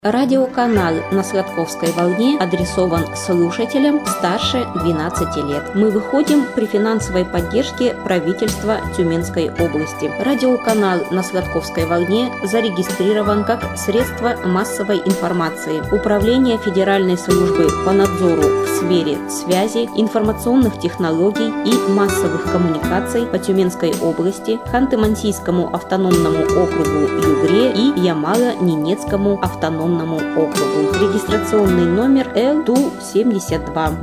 Радиоканал на Сладковской волне адресован слушателям старше 12 лет. Мы выходим при финансовой поддержке правительства Тюменской области. Радиоканал на Сладковской волне зарегистрирован как средство массовой информации. Управление Федеральной службы по надзору в сфере связи, информационных технологий и массовых коммуникаций по Тюменской области, Ханты-Мансийскому автономному округу Югре и Ямало-Ненецкому автономному округу. Регистрационный номер Л-Ту-72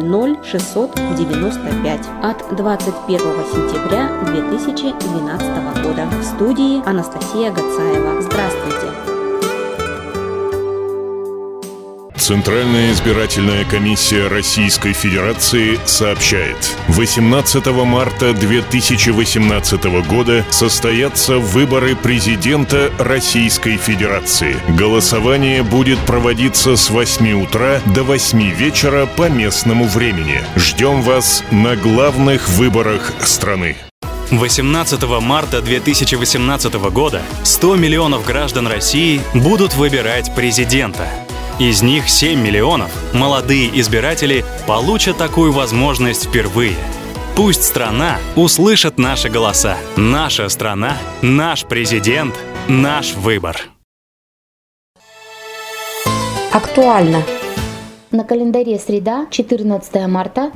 00695 от 21 сентября 2012 года. В студии Анастасия Гацаева. Здравствуйте! Центральная избирательная комиссия Российской Федерации сообщает: 18 марта 2018 года состоятся выборы президента Российской Федерации. Голосование будет проводиться с 8 утра до 8 вечера по местному времени. Ждем вас на главных выборах страны. 18 марта 2018 года 100 миллионов граждан России будут выбирать президента. Из них 7 миллионов, молодые избиратели, получат такую возможность впервые. Пусть страна услышит наши голоса. Наша страна, наш президент, наш выбор. Актуально. На календаре среда, 14 марта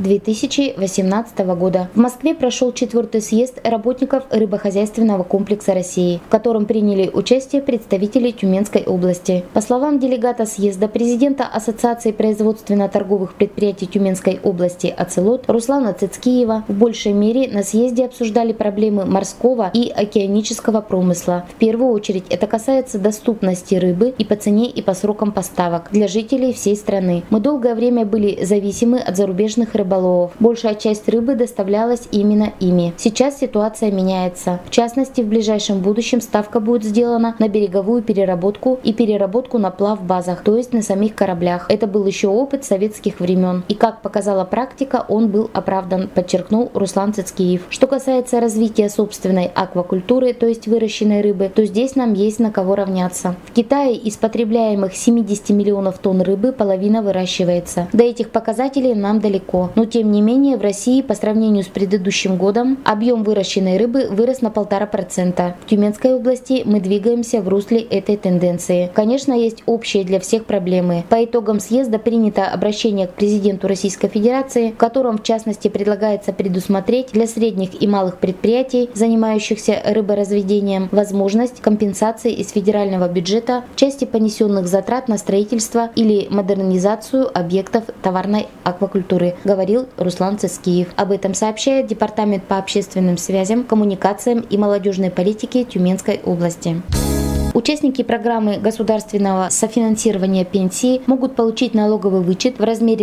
2018 года. В Москве прошел 4-й съезд работников рыбохозяйственного комплекса России, в котором приняли участие представители Тюменской области. По словам делегата съезда, президента Ассоциации производственно-торговых предприятий Тюменской области «Оцелот» Руслана Цицкиева, в большей мере на съезде обсуждали проблемы морского и океанического промысла. В первую очередь это касается доступности рыбы и по цене, и по срокам поставок для жителей всей страны. Мы долгое время были зависимы от зарубежных рыболовов. Большая часть рыбы доставлялась именно ими. Сейчас ситуация меняется. В частности, в ближайшем будущем ставка будет сделана на береговую переработку и переработку на плавбазах, то есть на самих кораблях. Это был еще опыт советских времен. И, как показала практика, он был оправдан, подчеркнул Руслан Цицкиев. Что касается развития собственной аквакультуры, то есть выращенной рыбы, то здесь нам есть на кого равняться. В Китае из потребляемых 70 миллионов тонн рыбы половина выращивается. До этих показателей нам далеко. Но тем не менее в России по сравнению с предыдущим годом объем выращенной рыбы вырос на 1,5%. В Тюменской области мы двигаемся в русле этой тенденции. Конечно, есть общие для всех проблемы. По итогам съезда принято обращение к президенту Российской Федерации, в котором в частности предлагается предусмотреть для средних и малых предприятий, занимающихся рыборазведением, возможность компенсации из федерального бюджета в части понесенных затрат на строительство или модернизацию объектов товарной аквакультуры, говорил Руслан Цицкиев. Об этом сообщает Департамент по общественным связям, коммуникациям и молодежной политике Тюменской области. Участники программы государственного софинансирования пенсии могут получить налоговый вычет в размере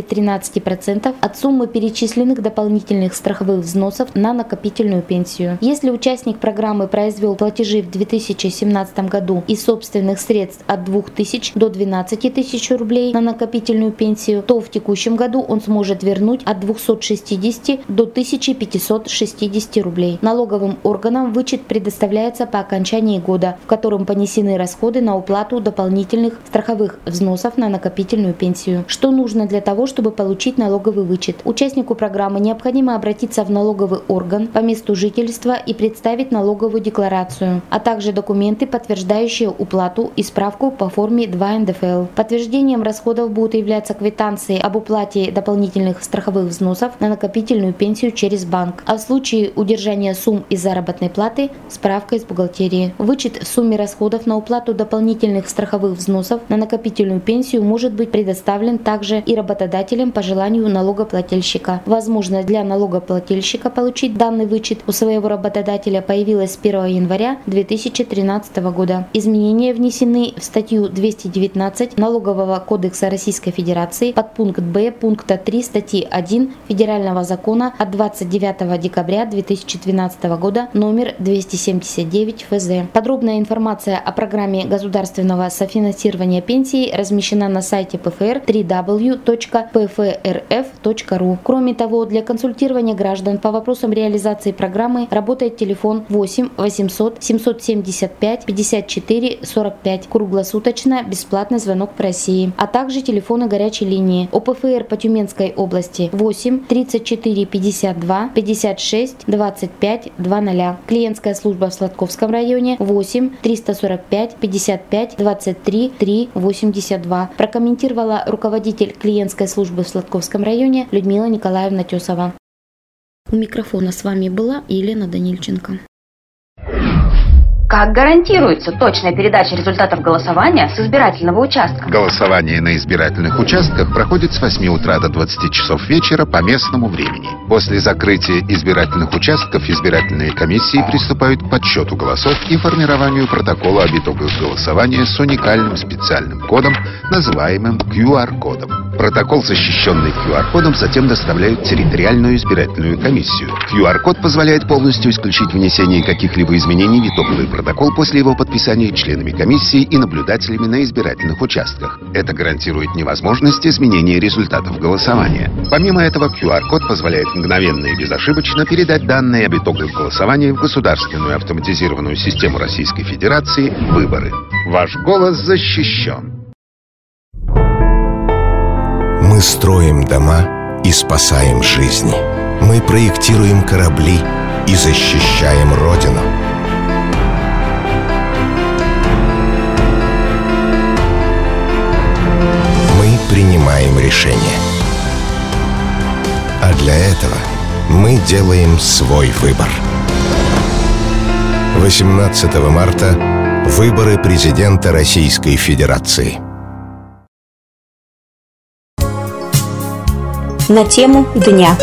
13% от суммы перечисленных дополнительных страховых взносов на накопительную пенсию. Если участник программы произвел платежи в 2017 году из собственных средств от 2000 до 12 тысяч рублей на накопительную пенсию, то в текущем году он сможет вернуть от 260 до 1560 рублей. Налоговым органам вычет предоставляется по окончании года, в котором понесены расходы на уплату дополнительных страховых взносов на накопительную пенсию. Что нужно для того, чтобы получить налоговый вычет? Участнику программы необходимо обратиться в налоговый орган по месту жительства и представить налоговую декларацию, а также документы, подтверждающие уплату и справку по форме 2 НДФЛ. Подтверждением расходов будут являться квитанции об уплате дополнительных страховых взносов на накопительную пенсию через банк, а в случае удержания сумм из заработной платы – справка из бухгалтерии. Вычет в сумме расходов на уплату дополнительных страховых взносов на накопительную пенсию может быть предоставлен также и работодателям по желанию налогоплательщика. Возможность для налогоплательщика получить данный вычет у своего работодателя появилась с 1 января 2013 года. Изменения внесены в статью 219 Налогового кодекса Российской Федерации под пункт Б пункта 3 статьи 1 Федерального закона от 29 декабря 2012 года номер 279 ФЗ. Подробная информация о программе государственного софинансирования пенсий размещена на сайте ПФР www.pfrf.ru. Кроме того, для консультирования граждан по вопросам реализации программы работает телефон 8 800 775 54 45, круглосуточно бесплатный звонок по России, а также телефоны горячей линии ОПФР по Тюменской области 8 34 52 56 25 00. Клиентская служба в Сладковском районе 8 345 55 23 3 82. Прокомментировала руководитель клиентской службы в Сладковском районе Людмила Николаевна Тесова. У микрофона с вами была Елена Данильченко. Как гарантируется точная передача результатов голосования с избирательного участка? Голосование на избирательных участках проходит с 8 утра до 20 часов вечера по местному времени. После закрытия избирательных участков избирательные комиссии приступают к подсчету голосов и формированию протокола об итогах голосования с уникальным специальным кодом, называемым QR-кодом. Протокол, защищенный QR-кодом, затем доставляют в территориальную избирательную комиссию. QR-код позволяет полностью исключить внесение каких-либо изменений в итоговый протокол после его подписания членами комиссии и наблюдателями на избирательных участках. Это гарантирует невозможность изменения результатов голосования. Помимо этого, QR-код позволяет мгновенно и безошибочно передать данные об итогах голосования в государственную автоматизированную систему Российской Федерации «Выборы». Ваш голос защищен. Мы строим дома и спасаем жизни. Мы проектируем корабли и защищаем Родину. Мы принимаем решения. А для этого мы делаем свой выбор. 18 марта – выборы президента Российской Федерации. На тему дня.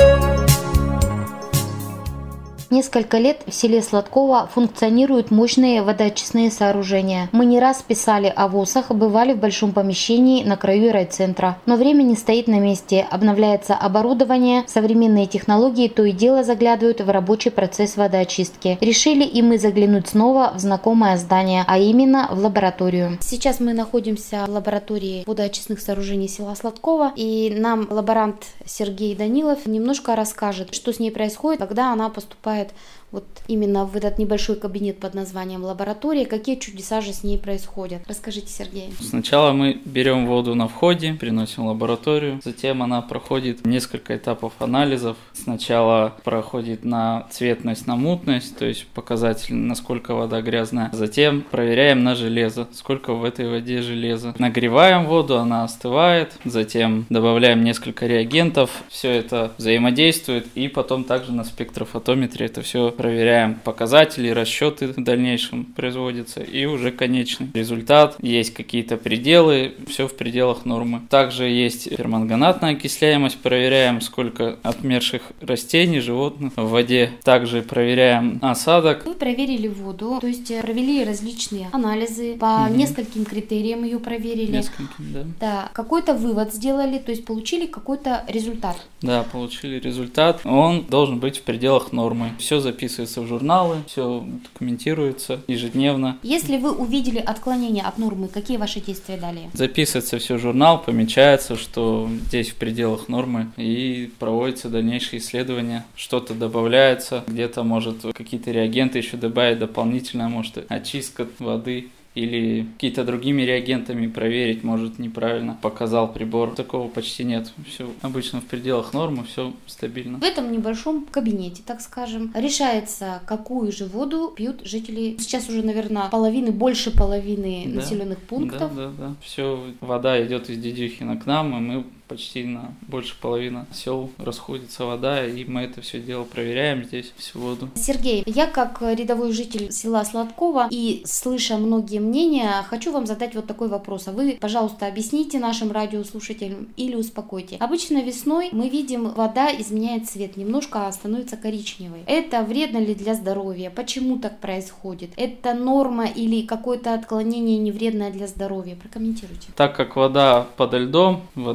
Несколько лет в селе Сладково функционируют мощные водоочистные сооружения. Мы не раз писали о ВОСах, бывали в большом помещении на краю райцентра. Но время не стоит на месте. Обновляется оборудование, современные технологии то и дело заглядывают в рабочий процесс водоочистки. Решили и мы заглянуть снова в знакомое здание, а именно в лабораторию. Сейчас мы находимся в лаборатории водоочистных сооружений села Сладково, и нам лаборант Сергей Данилов немножко расскажет, что с ней происходит, когда она поступает вот именно в этот небольшой кабинет под названием лаборатория, какие чудеса же с ней происходят. Расскажите, Сергей. Сначала мы берем воду на входе, приносим в лабораторию, затем она проходит несколько этапов анализов. Сначала проходит на цветность, на мутность, то есть показатель, насколько вода грязная. Затем проверяем на железо, сколько в этой воде железа. Нагреваем воду, она остывает, затем добавляем несколько реагентов, все это взаимодействует, и потом также на спектрофотометре это все проверяем. Показатели, расчеты в дальнейшем производятся, и уже конечный результат. Есть какие-то пределы, все в пределах нормы. Также есть перманганатная окисляемость, проверяем, сколько отмерших растений, животных в воде. Также проверяем осадок. Вы проверили воду, то есть провели различные анализы, по нескольким критериям ее проверили. Нескольким, да. Да. Какой-то вывод сделали, то есть получили какой-то результат. Да, получили результат. Он должен быть в пределах нормы. Все записывается в журналы, все документируется ежедневно. Если вы увидели отклонение от нормы, какие ваши действия далее? Записывается все в журнал, помечается, что здесь в пределах нормы, и проводятся дальнейшие исследования. Что-то добавляется, где-то может какие-то реагенты еще добавить дополнительно, может очистка воды. Или какие-то другими реагентами проверить, может, неправильно показал прибор. Такого почти нет. Все обычно в пределах нормы, все стабильно. В этом небольшом кабинете, так скажем, решается, какую же воду пьют жители. Сейчас уже, наверное, больше половины населенных пунктов. Да. Все, вода идет из Дедюхина к нам, и мы почти на больше половины сел расходится вода, и мы это все дело проверяем здесь, всю воду. Сергей, я как рядовой житель села Сладково и слыша многие мнения, хочу вам задать вот такой вопрос. А вы, пожалуйста, объясните нашим радиослушателям или успокойте. Обычно весной мы видим, вода изменяет цвет, немножко становится коричневой. Это вредно ли для здоровья? Почему так происходит? Это норма или какое-то отклонение не вредное для здоровья? Прокомментируйте. Так как вода подо льдом, вода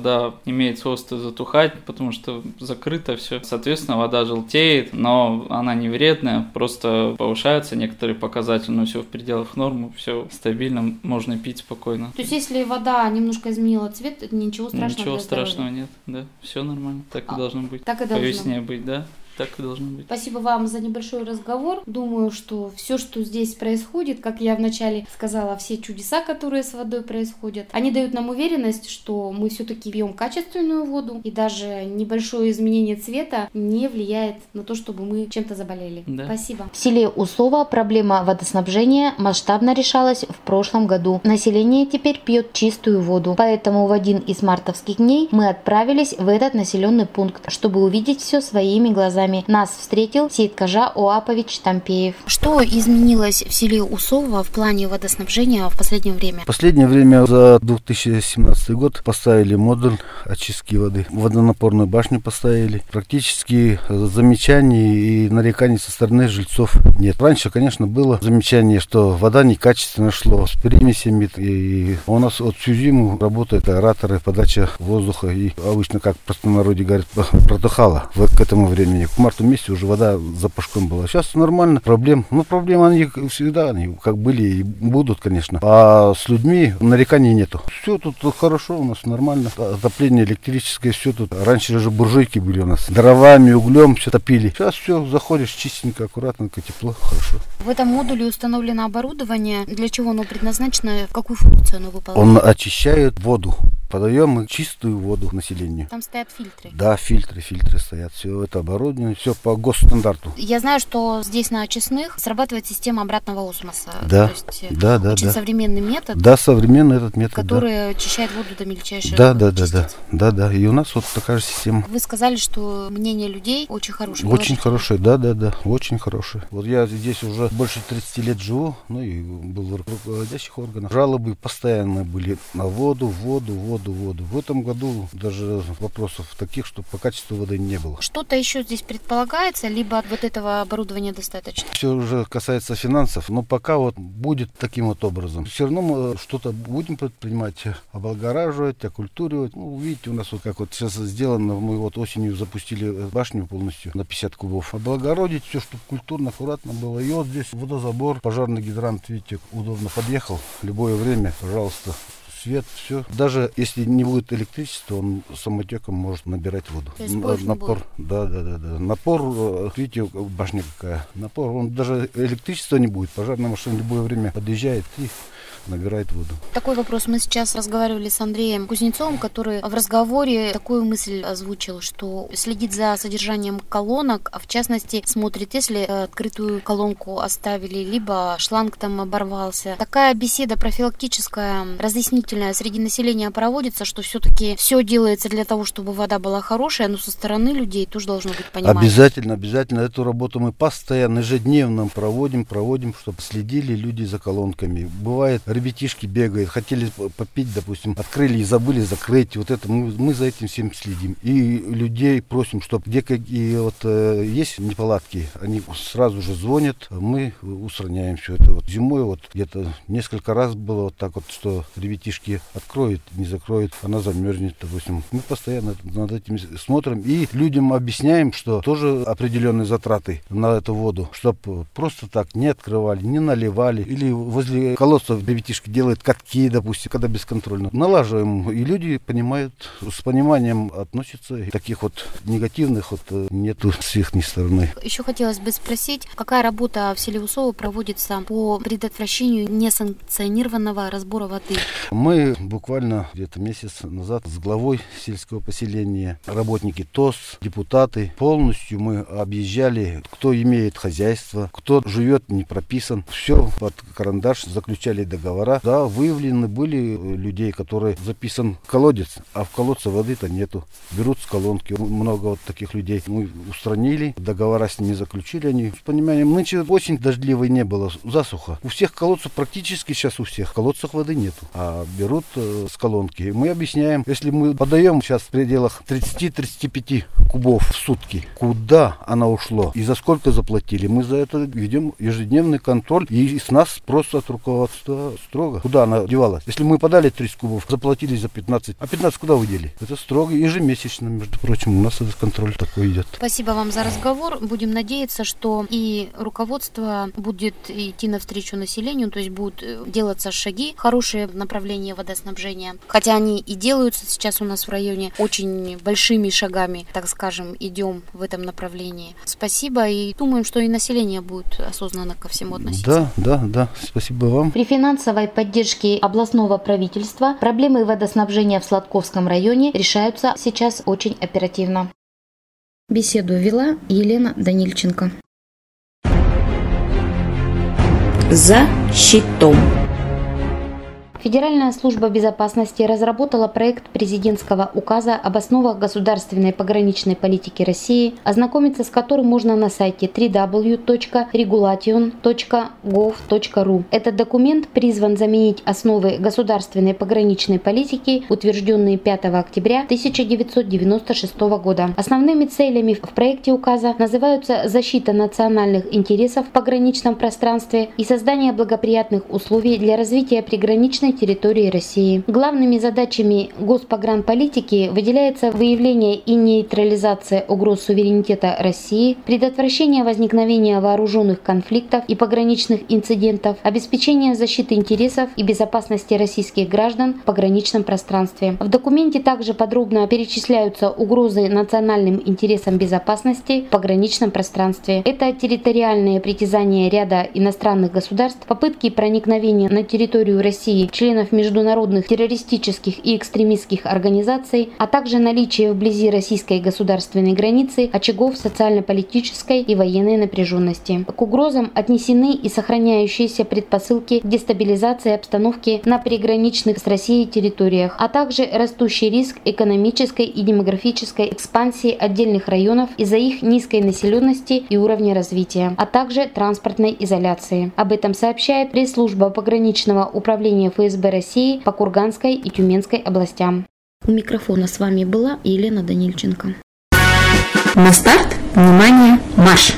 имеет свойство затухать, потому что закрыто все. Соответственно, вода желтеет, но она не вредная, просто повышаются некоторые показатели, но все в пределах нормы, все стабильно, можно пить спокойно. То есть, если вода немножко изменила цвет, ничего страшного Ничего страшного нет, да, все нормально, так и должно быть. Так и должно. По весне быть, да. Так и должно быть. Спасибо вам за небольшой разговор. Думаю, что все, что здесь происходит, как я вначале сказала, все чудеса, которые с водой происходят, они дают нам уверенность, что мы все-таки пьем качественную воду, и даже небольшое изменение цвета не влияет на то, чтобы мы чем-то заболели. Да. Спасибо. В селе Усово проблема водоснабжения масштабно решалась в прошлом году. Население теперь пьет чистую воду, поэтому в один из мартовских дней мы отправились в этот населенный пункт, чтобы увидеть все своими глазами. Нас встретил Сейткажа Оапович Тампеев. Что изменилось в селе Усово в плане водоснабжения в последнее время? В последнее время за 2017 год поставили модуль очистки воды. Водонапорную башню поставили. Практически замечаний и нареканий со стороны жильцов нет. Раньше, конечно, было замечание, что вода некачественно шло с примесями. И у нас вот всю зиму работают аэраторы, подача воздуха. И обычно, как в простонародье говорят, протухала к этому времени. В марту месяце уже вода запашком была. Сейчас нормально. Проблемы они всегда, они как были и будут, конечно. А с людьми нареканий нету. Все тут хорошо у нас, нормально. Отопление электрическое, все тут. Раньше же буржуйки были у нас. Дровами, углем все топили. Сейчас все, заходишь чистенько, аккуратненько, тепло, хорошо. В этом модуле установлено оборудование. Для чего оно предназначено? Какую функцию оно выполняет? Он очищает воду. Подаем мы чистую воду населению. Там стоят фильтры? Да, фильтры стоят. Все это оборудование, все по госстандарту. Я знаю, что здесь на очистных срабатывает система обратного осмоса. Да, то есть да. Очень современный метод. Да, современный этот метод. Который очищает воду до мельчайших частиц. Да. И у нас вот такая же система. Вы сказали, что мнение людей очень хорошее. Очень хорошее, да. Очень хорошее. Вот я здесь уже больше 30 лет живу, ну и был в руководящих органах. Жалобы постоянно были на воду. В этом году даже вопросов таких, что по качеству воды не было. Что-то еще здесь предполагается, либо вот этого оборудования достаточно? Все уже касается финансов, но пока вот будет таким вот образом. Все равно мы что-то будем предпринимать, облагораживать, окультуривать. Ну, видите, у нас вот как вот сейчас сделано, мы вот осенью запустили башню полностью на 50 кубов. Облагородить все, чтобы культурно, аккуратно было. И вот здесь водозабор, пожарный гидрант, видите, удобно подъехал. Любое время, пожалуйста. Свет, все. Даже если не будет электричества, он самотеком может набирать воду. То есть напор. Да. Напор, видите, башня какая. Напор, он даже электричества не будет. Пожарная машина в любое время подъезжает и набирает воду. Такой вопрос. Мы сейчас разговаривали с Андреем Кузнецовым, который в разговоре такую мысль озвучил, что следит за содержанием колонок, а в частности смотрит, если открытую колонку оставили, либо шланг там оборвался. Такая беседа профилактическая, разъяснительная среди населения проводится, что все-таки все делается для того, чтобы вода была хорошая, но со стороны людей тоже должно быть понимание. Обязательно. Эту работу мы постоянно, ежедневно проводим, чтобы следили люди за колонками. Бывает, ребятишки бегают, хотели попить, допустим, открыли и забыли закрыть. Вот это мы за этим всем следим. И людей просим, чтобы где какие вот есть неполадки, они сразу же звонят, мы устраняем все это. Вот зимой вот где-то несколько раз было вот так вот, что ребятишки откроют, не закроют, она замерзнет, допустим. Мы постоянно над этим смотрим и людям объясняем, что тоже определенные затраты на эту воду, чтобы просто так не открывали, не наливали, или возле колодцев ребятишки делают катки, допустим, когда бесконтрольно. Налаживаем, и люди понимают, с пониманием относятся. И таких вот негативных вот нету с их стороны. Еще хотелось бы спросить, какая работа в селе Усово проводится по предотвращению несанкционированного разбора воды? Мы буквально где-то месяц назад с главой сельского поселения, работники ТОС, депутаты, полностью мы объезжали, кто имеет хозяйство, кто живет не прописан. Все под карандаш, заключали договора. Да, выявлены были людей, которые записан колодец, а в колодце воды-то нету. Берут с колонки. Много вот таких людей мы устранили, договора с ними заключили. Они с пониманием, нынче осень дождливой не было, засуха. У всех колодцев, практически сейчас у всех колодцев воды нету, а берут с колонки. Мы объясняем, если мы подаем сейчас в пределах 30-35 кубов в сутки, куда она ушло и за сколько заплатили, мы за это ведем ежедневный контроль, и с нас просто от руководства строго. Куда она девалась? Если мы подали 30 кубов, заплатили за 15, а 15 куда вы дели? Это строго, ежемесячно, между прочим, у нас этот контроль такой идет. Спасибо вам за разговор. Будем надеяться, что и руководство будет идти навстречу населению, то есть будут делаться шаги, хорошие направления водоснабжения. Хотя они и делаются сейчас у нас в районе очень большими шагами, так скажем, идем в этом направлении. Спасибо, и думаем, что и население будет осознанно ко всему относиться. Да, спасибо вам. При финансовой поддержке областного правительства проблемы водоснабжения в Сладковском районе решаются сейчас очень оперативно. Беседу вела Елена Данильченко. За щитом. Федеральная служба безопасности разработала проект президентского указа об основах государственной пограничной политики России, ознакомиться с которым можно на сайте www.regulation.gov.ru. Этот документ призван заменить основы государственной пограничной политики, утвержденные 5 октября 1996 года. Основными целями в проекте указа называются защита национальных интересов в пограничном пространстве и создание благоприятных условий для развития приграничной территории России. Главными задачами госпогранполитики выделяется выявление и нейтрализация угроз суверенитета России, предотвращение возникновения вооруженных конфликтов и пограничных инцидентов, обеспечение защиты интересов и безопасности российских граждан в пограничном пространстве. В документе также подробно перечисляются угрозы национальным интересам безопасности в пограничном пространстве. Это территориальные притязания ряда иностранных государств, попытки проникновения на территорию России членов международных террористических и экстремистских организаций, а также наличие вблизи российской государственной границы очагов социально-политической и военной напряженности. К угрозам отнесены и сохраняющиеся предпосылки к дестабилизации обстановки на приграничных с Россией территориях, а также растущий риск экономической и демографической экспансии отдельных районов из-за их низкой населенности и уровня развития, а также транспортной изоляции. Об этом сообщает пресс-служба пограничного управления ФСБ России по Курганской и Тюменской областям. У микрофона с вами была Елена Данильченко. На старт, внимание, марш!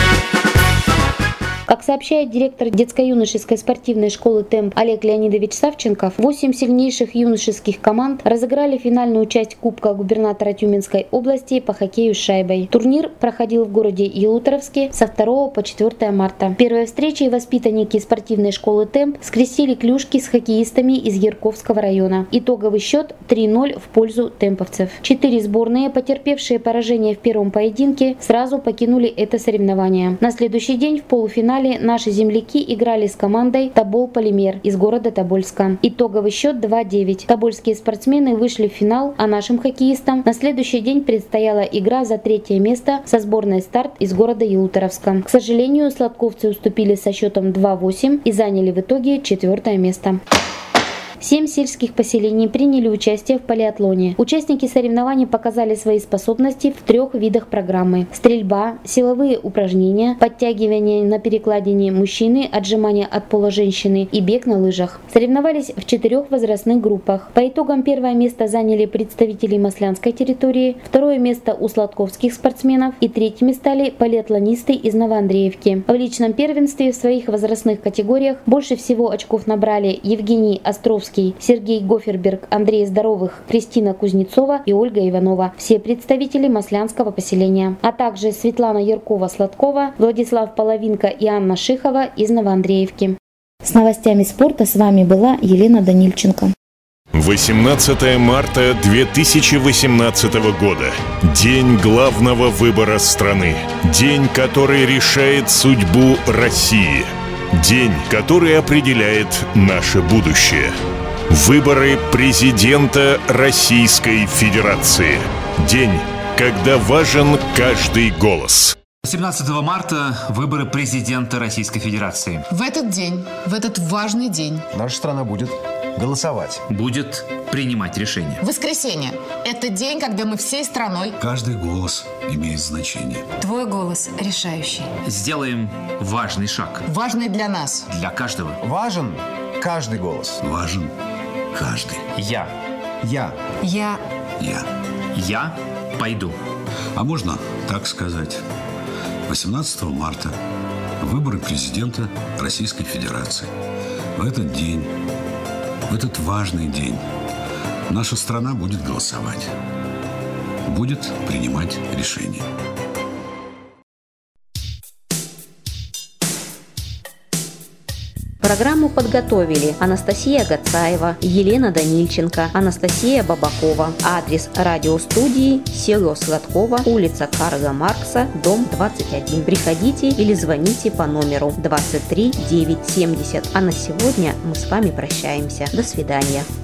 Как сообщает директор детско-юношеской спортивной школы «Темп» Олег Леонидович Савченков, 8 сильнейших юношеских команд разыграли финальную часть Кубка губернатора Тюменской области по хоккею с шайбой. Турнир проходил в городе Ялуторовске со 2 по 4 марта. В первой встрече воспитанники спортивной школы «Темп» скрестили клюшки с хоккеистами из Ярковского района. Итоговый счет 3-0 в пользу темповцев. 4 сборные, потерпевшие поражение в первом поединке, сразу покинули это соревнование. На следующий день в полуфинале наши земляки играли с командой «Тобол Полимер» из города Тобольска. Итоговый счет 2-9. Тобольские спортсмены вышли в финал, а нашим хоккеистам на следующий день предстояла игра за 3-е место со сборной «Старт» из города Ялуторовска. К сожалению, сладковцы уступили со счетом 2-8 и заняли в итоге 4-е место. 7 сельских поселений приняли участие в полиатлоне. Участники соревнований показали свои способности в 3 видах программы: стрельба, силовые упражнения, подтягивание на перекладине мужчины, отжимания от пола женщины и бег на лыжах. Соревновались в 4 возрастных группах. По итогам 1 место заняли представители Маслянской территории, 2 место у сладковских спортсменов и 3-ми стали полиатлонисты из Новоандреевки. В личном первенстве в своих возрастных категориях больше всего очков набрали Евгений Островский, Сергей Гоферберг, Андрей Здоровых, Кристина Кузнецова и Ольга Иванова, все представители маслянского поселения, а также Светлана Яркова-Сладкова, Владислав Половинка и Анна Шихова из Новоандреевки. С новостями спорта с вами была Елена Данильченко. 18 марта 2018 года. День главного выбора страны. День, который решает судьбу России. День, который определяет наше будущее. Выборы президента Российской Федерации. День, когда важен каждый голос. 17 марта выборы президента Российской Федерации. В этот день, в этот важный день, наша страна будет голосовать. Будет принимать решения. Воскресенье – это день, когда мы всей страной. Каждый голос имеет значение. Твой голос решающий. Сделаем важный шаг. Важный для нас. Для каждого. Важен каждый голос. Важен каждый. Я. Я пойду. А можно так сказать? 18 марта выборы президента Российской Федерации. В этот день, в этот важный день, наша страна будет голосовать, будет принимать решения. Программу подготовили Анастасия Гацаева, Елена Данильченко, Анастасия Бабакова. Адрес радиостудии: село Сладково, улица Карла Маркса, дом 21. Приходите или звоните по номеру 23 970. А на сегодня мы с вами прощаемся. До свидания.